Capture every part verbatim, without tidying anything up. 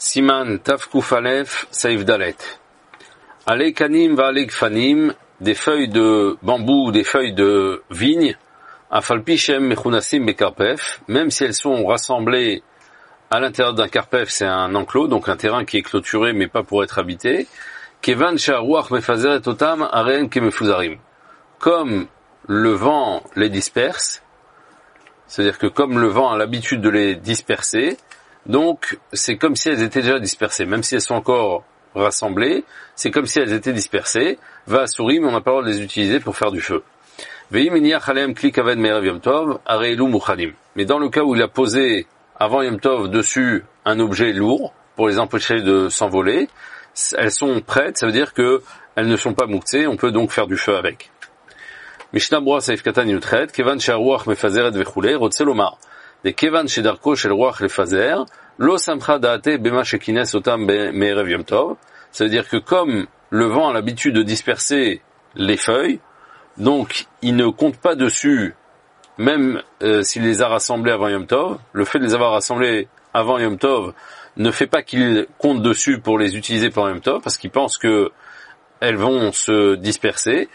Siman Tafkuf Aleph Saif Dalet. Alekanim va alekfanim, des feuilles de bambou, des feuilles de vigne, afalpichem mechunasim bekarpef, même si elles sont rassemblées à l'intérieur d'un karpef, c'est un enclos, donc un terrain qui est clôturé mais pas pour être habité. Kevan sharuach mefazeret otam aren kemefuzarim. Comme le vent les disperse, c'est-à-dire que comme le vent a l'habitude de les disperser, donc c'est comme si elles étaient déjà dispersées, même si elles sont encore rassemblées, c'est comme si elles étaient dispersées. Va à souris, mais on n'a pas le droit de les utiliser pour faire du feu. Mais dans le cas où il a posé avant Yom Tov dessus un objet lourd pour les empêcher de s'envoler, elles sont prêtes, ça veut dire que elles ne sont pas mouktées, on peut donc faire du feu avec. Mishnah Brura Saif Katan Yutret, Kevan she'aruach mefazeret vechulei, rotze lomar. De Kevan she'darko shel ruach lefazer, lo samcha daate bema shekines otam me'erev Yom Tov. Ça veut dire que comme le vent a l'habitude de disperser les feuilles, donc il ne compte pas dessus, même euh, s'il les a rassemblées avant Yom Tov. Le fait de les avoir rassemblées avant Yom Tov ne fait pas qu'il compte dessus pour les utiliser pendant Yom Tov, parce qu'il pense que elles vont se disperser.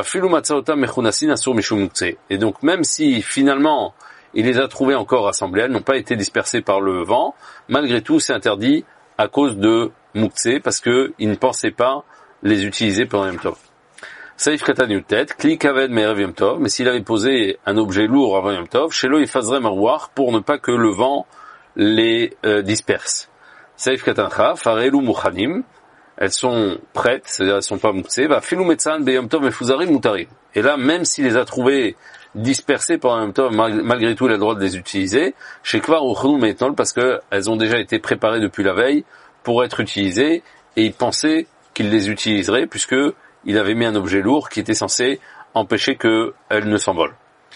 Et donc même si finalement il les a trouvées encore rassemblées, elles n'ont pas été dispersées par le vent, malgré tout c'est interdit à cause de Mouktsé, parce qu'il ne pensait pas les utiliser pendant Yom Tov. Saif Katan Yutet, Kli Kaved Me'erev Yom Tov, mais s'il avait posé un objet lourd avant Yom Tov, Shelo Yifazrem Arwach, pour ne pas que le vent les euh, disperse. Saif Katan Chaf, Arelu Muchanim, elles sont prêtes, c'est-à-dire elles sont pas Mouktsé, va Filou Metzan Be Yom Tov Mefuzarim Mutarim. Et là, même s'il les a trouvées dispersées pendant Yom Tov, malgré tout, il a le droit de les utiliser, chez Kvar Uchnu Meitnol, parce que elles ont déjà été préparées depuis la veille pour être utilisées, et il pensait qu'il les utiliserait, puisque il avait mis un objet lourd qui était censé empêcher qu'elles ne s'envolent.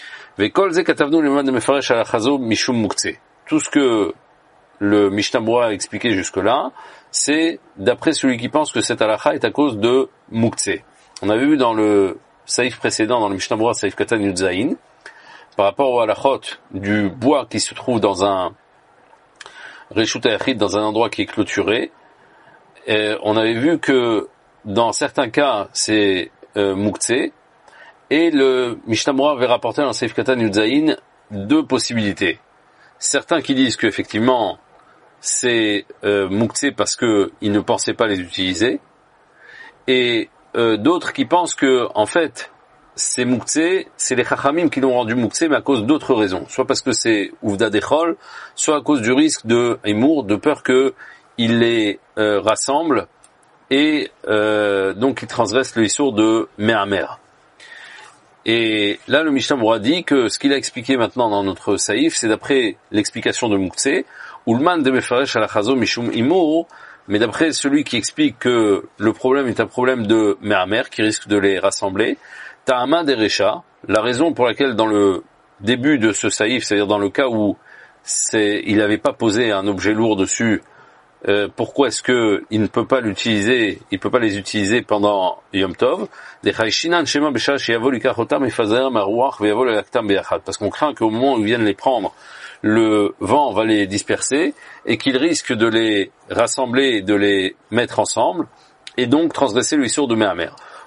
Tout ce que le Mishnah Brura a expliqué jusque-là, c'est d'après celui qui pense que cette halakha est à cause de Mouktsé. On avait vu dans le saïf précédent, dans le Mishnah Brura, saïf Katan Yudzaïn, par rapport au halachot du bois qui se trouve dans un Reshut HaYachid, dans un endroit qui est clôturé, et on avait vu que dans certains cas, c'est euh, Mouktsé, et le Mishnah Brura avait rapporté dans Saif Katan Yudzaïn deux possibilités. Certains qui disent qu'effectivement c'est euh, Mouktsé parce que ils ne pensaient pas les utiliser, et euh, d'autres qui pensent que en fait c'est Mouktsé, c'est les Chachamim qui l'ont rendu Mouktsé, mais à cause d'autres raisons, soit parce que c'est Ouvda Dechol, soit à cause du risque de Himour, de peur que il les euh, rassemble et euh, donc il transgresse le issour de Me'amer. Et là le Mishnah Brura dit que ce qu'il a expliqué maintenant dans notre saïf, c'est d'après l'explication de Mouktsé, Ulman de Mefaresh alachazo mishum imour, mais d'après celui qui explique que le problème est un problème de Me'amer qui risque de les rassembler, Ta'ama derecha, la raison pour laquelle dans le début de ce saïf, c'est-à-dire dans le cas où c'est, il n'avait pas posé un objet lourd dessus, Euh, pourquoi est-ce que il ne peut pas l'utiliser, il peut pas les utiliser pendant Yom Tov? Parce qu'on craint qu'au moment où ils viennent les prendre, le vent va les disperser et qu'il risque de les rassembler et de les mettre ensemble et donc transgresser le issour de Me'amer.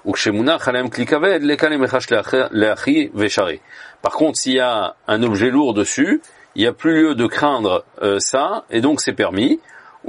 Par contre, s'il y a un objet lourd dessus, il n'y a plus lieu de craindre euh, ça et donc c'est permis.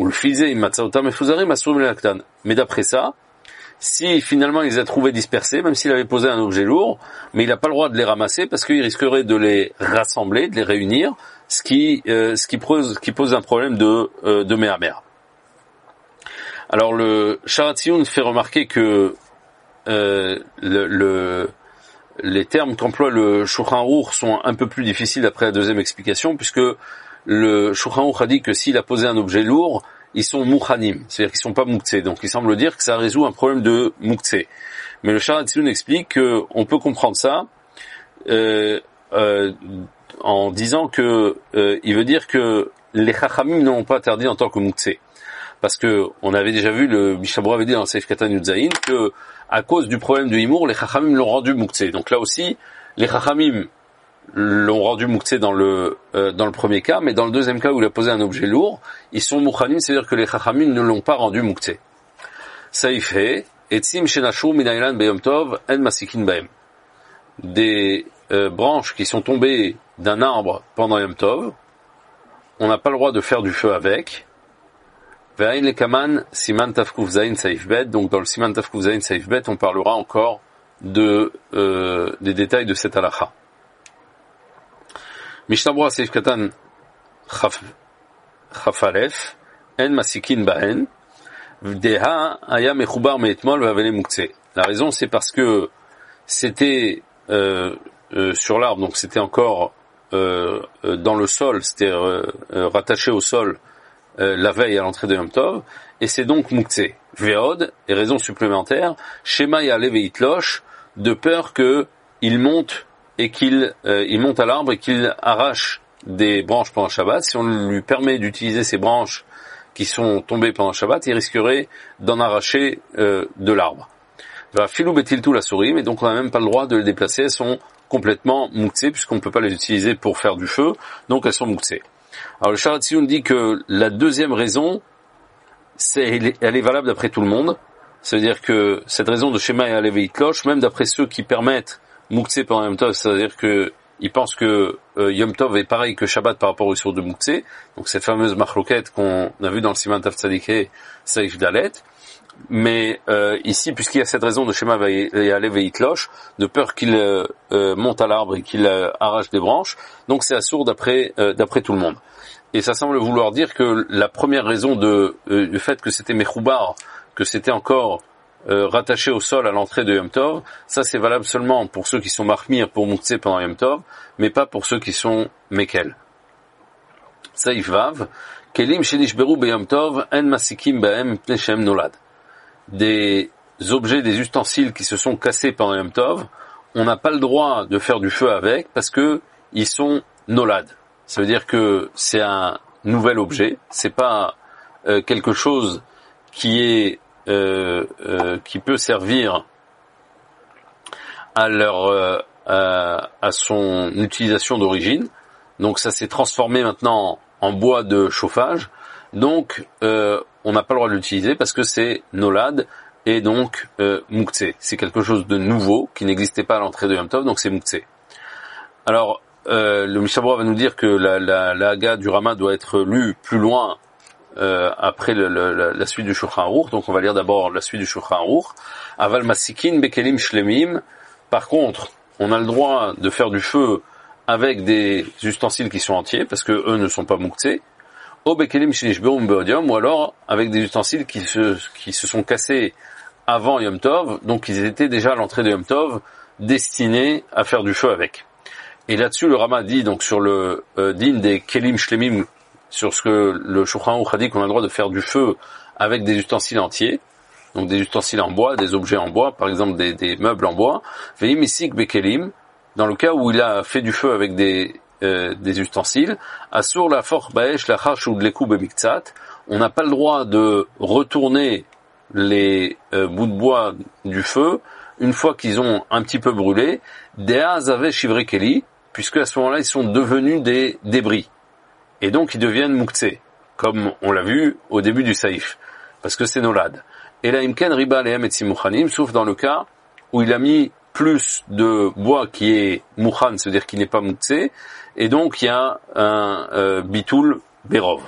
Mais d'après ça, si finalement il les a trouvés dispersés, même s'il avait posé un objet lourd, mais il n'a pas le droit de les ramasser parce qu'il risquerait de les rassembler, de les réunir, ce qui, euh, ce qui pose, qui pose un problème de, euh, de Me'amer. Alors le Sharatzion fait remarquer que euh, le, le, les termes qu'emploie le Shulchan Aruch sont un peu plus difficiles après la deuxième explication, puisque le Shulchan Aruch a dit que s'il a posé un objet lourd, ils sont mouchanim, c'est-à-dire qu'ils sont pas mouktsé. Donc il semble dire que ça résout un problème de mouktsé. Mais le Sharatzion explique qu'on peut comprendre ça euh, euh, en disant que euh, il veut dire que les chachamim n'ont pas interdit en tant que mouktsé. Parce que on avait déjà vu, le Mishnah Brura avait dit dans Saif Katan Yudzaïn que à cause du problème de Himour, les chachamim l'ont rendu mouktsé. Donc là aussi, les chachamim l'ont rendu muktzé dans le euh, dans le premier cas, mais dans le deuxième cas où il a posé un objet lourd, ils sont mukhanim, c'est-à-dire que les chachamim ne l'ont pas rendu muktzé. Saïf he, etzim shenashu min ha'elan beyom tov en masikin bahem. Des euh, branches qui sont tombées d'un arbre pendant Yom Tov, on n'a pas le droit de faire du feu avec. Ve'ain lekaman siman tafkuf zayin saif bet. Donc dans le siman tafkuf zayin saif bet, on parlera encore de euh, des détails de cette halakha. Mishnah Berurah saif katan chaf alef en masikin bahen v'deha haya mechubar me'etmol ve'avele muktzeh. La raison, c'est parce que c'était euh, euh, sur l'arbre, donc c'était encore euh, euh, dans le sol, c'était euh, euh, rattaché au sol euh, la veille à l'entrée de Yom Tov, et c'est donc muktzeh. Ve'od, et raison supplémentaire, shema ya'ale ve'itlosh, de peur que il monte et qu'il euh, il monte à l'arbre et qu'il arrache des branches pendant Shabbat. Si on lui permet d'utiliser ces branches qui sont tombées pendant Shabbat, il risquerait d'en arracher euh, de l'arbre. Filou betiltou la souris, mais donc on n'a même pas le droit de les déplacer, elles sont complètement muktzeh, puisqu'on ne peut pas les utiliser pour faire du feu, donc elles sont muktzeh. Alors le Sharat Tziyun dit que la deuxième raison, c'est, elle est valable d'après tout le monde, c'est-à-dire que cette raison de Shema et Alevi Klosh, même d'après ceux qui permettent muktzeh pendant Yom Tov, c'est-à-dire que ils pensent que euh, Yom Tov est pareil que Shabbat par rapport au jour de muktzeh, donc cette fameuse machloket qu'on a vue dans le Siman Tav Tzadikeh Saif Dalet. Mais euh, ici, puisqu'il y a cette raison de Shema Ya'ale ve'itlosh, de peur qu'il euh, euh, monte à l'arbre et qu'il euh, arrache des branches, donc c'est assourd d'après euh, d'après tout le monde. Et ça semble vouloir dire que la première raison de euh, du fait que c'était mechoubar, que c'était encore euh, rattaché au sol à l'entrée de Yom Tov, ça c'est valable seulement pour ceux qui sont marmir pour muktzeh pendant Yom Tov, mais pas pour ceux qui sont mekel. Saif vav, kelim shenishberu beyom tov en masikim bahem pnei shehem nolad. Des objets, des ustensiles qui se sont cassés pendant Yom Tov, on n'a pas le droit de faire du feu avec parce que ils sont nolad. Ça veut dire que c'est un nouvel objet, c'est pas euh, quelque chose qui est euh, euh, qui peut servir à leur euh, à, à son utilisation d'origine. Donc ça s'est transformé maintenant en bois de chauffage. Donc euh, on n'a pas le droit de l'utiliser parce que c'est nolad et donc euh, muktzeh. C'est quelque chose de nouveau qui n'existait pas à l'entrée de Yom Tov, donc c'est muktzeh. Alors euh, le Mishnah Berurah va nous dire que la, la, la Haga du Rama doit être lue plus loin euh, après le, le, la, la suite du Shulchan Aruch. Donc on va lire d'abord la suite du Shulchan Aruch. Aval masikin bekelim shlemim. Par contre, on a le droit de faire du feu avec des ustensiles qui sont entiers parce que eux ne sont pas muktzeh. Ou alors avec des ustensiles qui se, qui se sont cassés avant Yom Tov, donc ils étaient déjà à l'entrée de Yom Tov destinés à faire du feu avec. Et là-dessus, le Rama dit donc sur le euh, din des kelim shlemim, sur ce que le Shulchan Aruch a dit qu'on a le droit de faire du feu avec des ustensiles entiers, donc des ustensiles en bois, des objets en bois, par exemple des, des meubles en bois. Veim isik bekelim, dans le cas où il a fait du feu avec des Euh, des ustensiles, assur la force baesh la chash ou de l'écoup bemiktsat, on n'a pas le droit de retourner les euh, bouts de bois du feu une fois qu'ils ont un petit peu brûlé, dea zave shivre keli, puisque à ce moment-là ils sont devenus des débris et donc ils deviennent muktzeh, comme on l'a vu au début du saïf, parce que c'est nolad. Et la imken riba lehem et simuchanim, sauf dans le cas où il a mis plus de bois qui est mouchan, c'est-à-dire qui n'est pas muktzeh, et donc il y a un euh, bitul berov.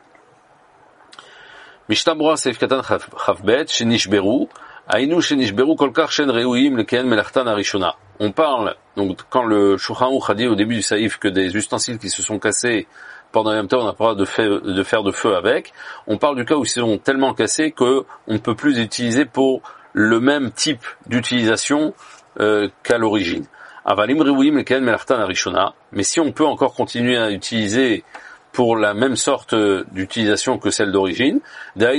Mishnah Berurah seif katan chavbet shenishberu ainu shenishberu kolkach shen reuim leken melachtan harishona. On parle donc quand le Shulchan Aruch a dit au début du saïf que des ustensiles qui se sont cassés pendant Yom Tov on n'a pas le droit de faire, de faire de feu avec. On parle du cas où ils sont tellement cassés que on ne peut plus les utiliser pour le même type d'utilisation euh, qu'à l'origine. Mais si on peut encore continuer à utiliser pour la même sorte d'utilisation que celle d'origine, ça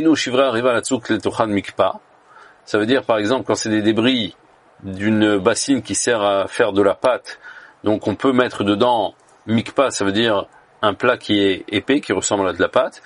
veut dire par exemple quand c'est des débris d'une bassine qui sert à faire de la pâte, donc on peut mettre dedans mikpa, ça veut dire un plat qui est épais, qui ressemble à de la pâte,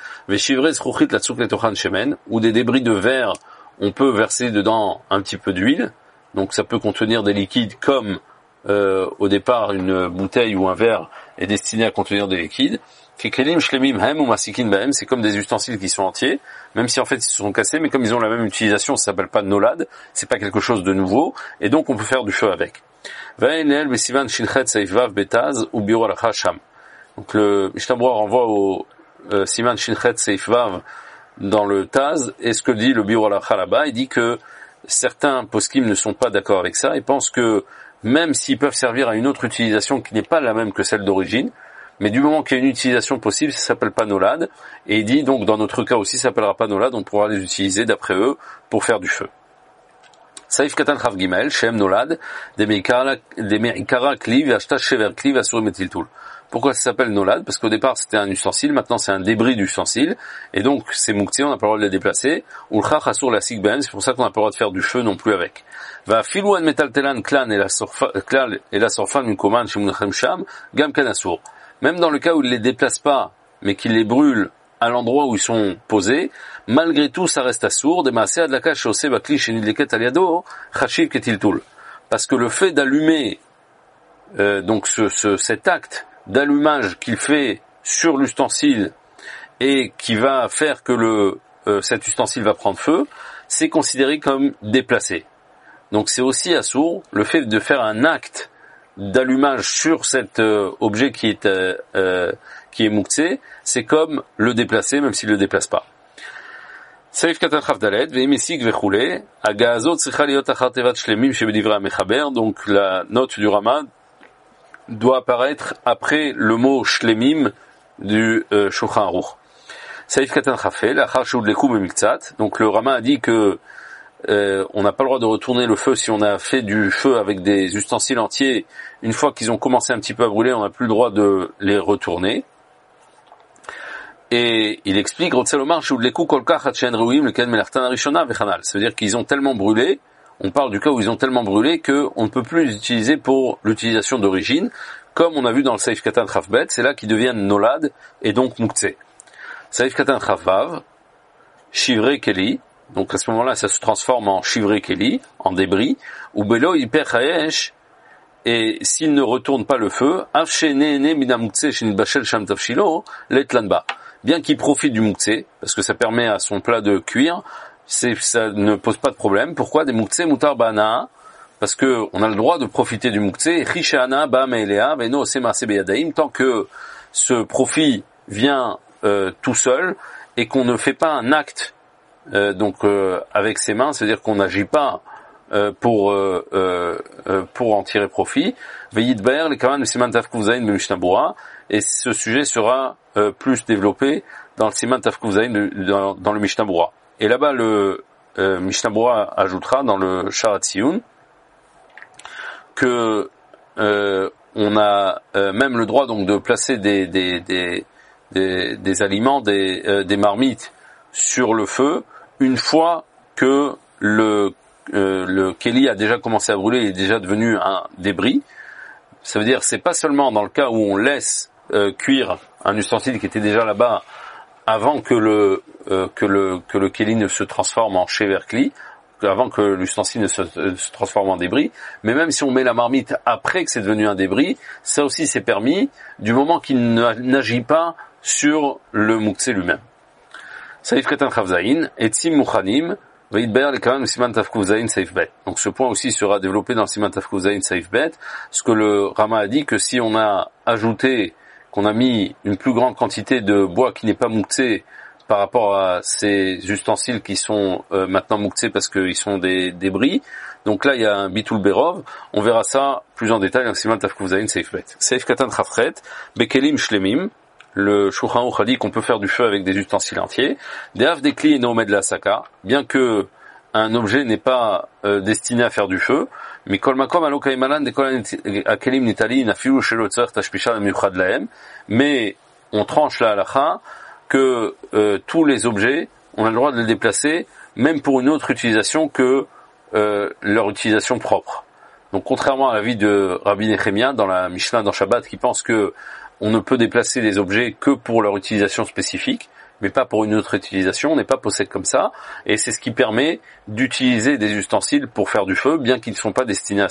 ou des débris de verre, on peut verser dedans un petit peu d'huile, donc ça peut contenir des liquides comme euh, au départ une bouteille ou un verre est destiné à contenir des liquides. Kekelim shlemim hem ou masikin bahem, c'est comme des ustensiles qui sont entiers, même si en fait ils se sont cassés, mais comme ils ont la même utilisation, ça s'appelle pas nolad, c'est pas quelque chose de nouveau, et donc on peut faire du feu avec. Va'enel besivan shinchet seifvav betaz ou biur alacha sham. Donc le Mishnah Berurah renvoie au euh, siman shinchet seifvav dans le Taz, et ce que dit le biur alacha là-bas, il dit que certains poskim ne sont pas d'accord avec ça, et pensent que même s'ils peuvent servir à une autre utilisation qui n'est pas la même que celle d'origine, mais du moment qu'il y a une utilisation possible, ça s'appelle pas nolad, et il dit donc dans notre cas aussi ça s'appellera pas nolad, on pourra les utiliser d'après eux pour faire du feu. Saif katan chav gimel, shem nolad, demeikara kli v'ashta shever kli v'asurim etiltul. Pourquoi ça s'appelle nolad? Parce qu'au départ c'était un ustensile, maintenant c'est un débris d'ustensile, et donc c'est mouktsé, on n'a pas le droit de les déplacer. Ulchach asur la sigben, c'est pour ça qu'on n'a pas le droit de faire du feu non plus avec. Va filouan metaltelan klan et la sorfan minkoman shimunachem sham, gam kan asur. Même dans le cas où il les déplace pas, mais qu'il les brûle à l'endroit où ils sont posés, malgré tout, ça reste assourd. Parce que le fait d'allumer, euh, donc ce, ce, cet acte d'allumage qu'il fait sur l'ustensile et qui va faire que le, euh, cet ustensile va prendre feu, c'est considéré comme déplacé. Donc c'est aussi assourd, le fait de faire un acte d'allumage sur cet euh, objet qui est euh, euh, qui est mouktsé, c'est comme le déplacer, même s'il le déplace pas. Saif katan chaf daled ve'imesik ve'choulé agazot tzricha liot achar tevat shlemim shebedivrei hamechaber. Donc la note du Rama doit apparaître après le mot shlemim du euh, Shulchan Aruch. Saif katan chafel achar sheudleku b'miktzat. Donc le Rama a dit que Euh, on n'a pas le droit de retourner le feu si on a fait du feu avec des ustensiles entiers. Une fois qu'ils ont commencé un petit peu à brûler, on n'a plus le droit de les retourner. Et il explique, c'est-à-dire qu'ils ont tellement brûlé, on parle du cas où ils ont tellement brûlé qu'on ne peut plus les utiliser pour l'utilisation d'origine, comme on a vu dans le Saif Katan Chafbet, c'est là qu'ils deviennent nolad et donc mouktsé. Saif Katan Chafvav, Shivrei Keli, donc à ce moment-là, ça se transforme en Shivrei Keli, en débris, ou Belo Hyper Haesh, et s'il ne retourne pas le feu, bien qu'il profite du mouktsé, parce que ça permet à son plat de cuire, c'est, ça ne pose pas de problème. Pourquoi? Des mouktsé mutar bana, parce que on a le droit de profiter du mouktsé, tant que ce profit vient euh, tout seul, et qu'on ne fait pas un acte Euh, donc euh, avec ses mains, c'est-à-dire qu'on n'agit pas euh, pour euh, euh, pour en tirer profit. Veyidber les kaman siman tafkuzain be Mishnah Berurah, et ce sujet sera euh, plus développé dans le siman tafkuzain dans, dans le Mishnah Berurah. Et là-bas le euh, Mishnah Berurah ajoutera dans le Sharat Tziyun que euh, on a euh, même le droit donc de placer des des des des, des aliments, des euh, des marmites sur le feu, une fois que le euh, le keli a déjà commencé à brûler et est déjà devenu un débris. Ça veut dire c'est pas seulement dans le cas où on laisse euh, cuire un ustensile qui était déjà là-bas avant que le euh, que le que le keli ne se transforme en shever kli, avant que l'ustensile ne se, euh, se transforme en débris, mais même si on met la marmite après que c'est devenu un débris, ça aussi c'est permis du moment qu'il n'agit pas sur le mouktsé lui-même. Saif Katan Chavzaïn, Etzim Muchanim, Veidber le Kaman Siman Tafkuzaïn Saif Bet. Donc ce point aussi sera développé dans le Siman Tafkuzaïn Saif Bet, parce que le Rama a dit que si on a ajouté, qu'on a mis une plus grande quantité de bois qui n'est pas mouktsé par rapport à ces ustensiles qui sont euh, maintenant mouktsés parce qu'ils sont des débris, donc là il y a un Bitul Berov, on verra ça plus en détail dans le Siman Tafkuzaïn Saif Bet. Saif Katan Chafret, Bekelim Shlemim, le Shulchan Aruch a dit qu'on peut faire du feu avec des ustensiles entiers. Dehav dekli et nomed la saka, bien que un objet n'est pas euh, destiné à faire du feu, mais kol makom alo kaimalan de kol akelim nitali nafiu shelo tzarech tashpisha miuchad lahem, mais on tranche la halacha que euh, tous les objets, on a le droit de les déplacer, même pour une autre utilisation que euh, leur utilisation propre. Donc contrairement à l'avis de Rabbi Nechemia dans la Mishnah dans Shabbat qui pense que on ne peut déplacer les objets que pour leur utilisation spécifique, mais pas pour une autre utilisation, on n'est pas possède comme ça, et c'est ce qui permet d'utiliser des ustensiles pour faire du feu, bien qu'ils ne sont pas destinés à ça.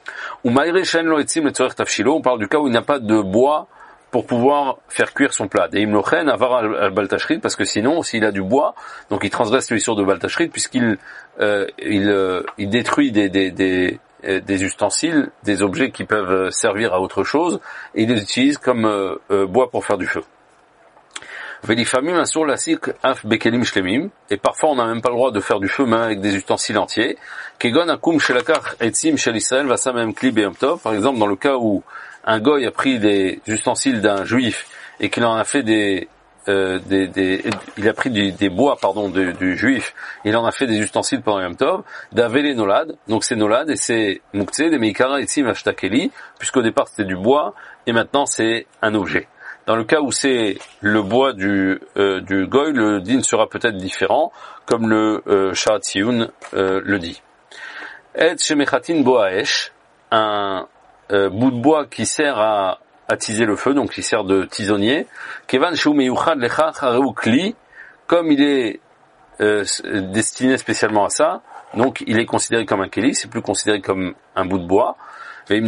Ou maïre shen lo etzim le tzorech tafshilo, on parle du cas où il n'y a pas de bois pour pouvoir faire cuire son plat. Et imlochen avar al baltashrit, parce que sinon, s'il a du bois, donc il transgresse l'issur de baltashrit, puisqu'il euh, il, euh, il détruit des, des, des, des ustensiles, des objets qui peuvent servir à autre chose, et il les utilise comme euh, euh, bois pour faire du feu. Velifamim asur lasik af bekelim shlemim, et parfois on n'a même pas le droit de faire du feu même avec des ustensiles entiers. Kegon akum shelakach etzim shel Israël vasamem kli beyom tov, par exemple dans le cas où un goy a pris des ustensiles d'un juif et qu'il en a fait des, euh, des, des il a pris des, des bois pardon du, du juif, il en a fait des ustensiles pendant Yom Tov, d'avele nolad, donc c'est nolad et c'est muktzeh des meikara etzim ashtakeli, puisqu'au départ c'était du bois et maintenant c'est un objet. Dans le cas où c'est le bois du euh, du goy, le din sera peut-être différent, comme le euh, Sha'at Tziyun euh, le dit. Et shemechatin boaesh, un euh, bout de bois qui sert à attiser le feu, donc qui sert de tisonnier. Kevan shu meyuchad lechach hareu kli, comme il est euh, destiné spécialement à ça, donc il est considéré comme un keli, c'est plus considéré comme un bout de bois. Et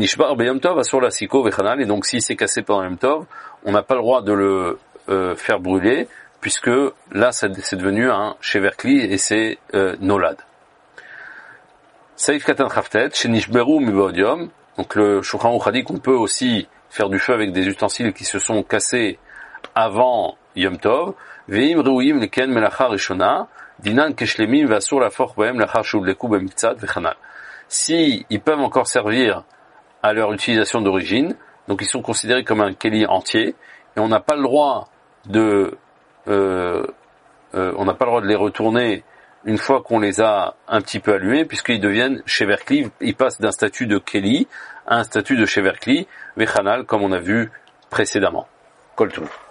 donc s'il s'est cassé pendant Yom Tov, on n'a pas le droit de le euh, faire brûler, puisque là c'est devenu un sheverkli et c'est euh, nolad. Saïf katan chaftet, shenishberu mibodium, donc le Shulchan Aruch a dit qu'on peut aussi faire du feu avec des ustensiles qui se sont cassés avant Yom Tov. Veim reuim leken melacha rishona, dinan keshlemim vasur lafor bohem lachar shudleku bemiktzat vechanal. Si ils peuvent encore servir à leur utilisation d'origine, donc ils sont considérés comme un keli entier, et on n'a pas le droit de, euh, euh, on n'a pas le droit de les retourner une fois qu'on les a un petit peu allumés, puisqu'ils deviennent sheverkli, ils passent d'un statut de keli à un statut de sheverkli, vechanal, comme on a vu précédemment. Kol tov.